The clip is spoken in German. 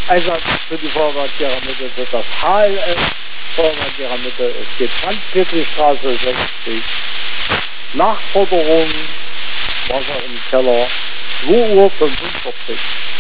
Einsatz für die Vorwärtsgehmittel wird das HLF Vorwärtsgehmittel. Es geht Hans-Petri-Straße 60. Nachforderung, Wasser im Keller, 2:45 Uhr.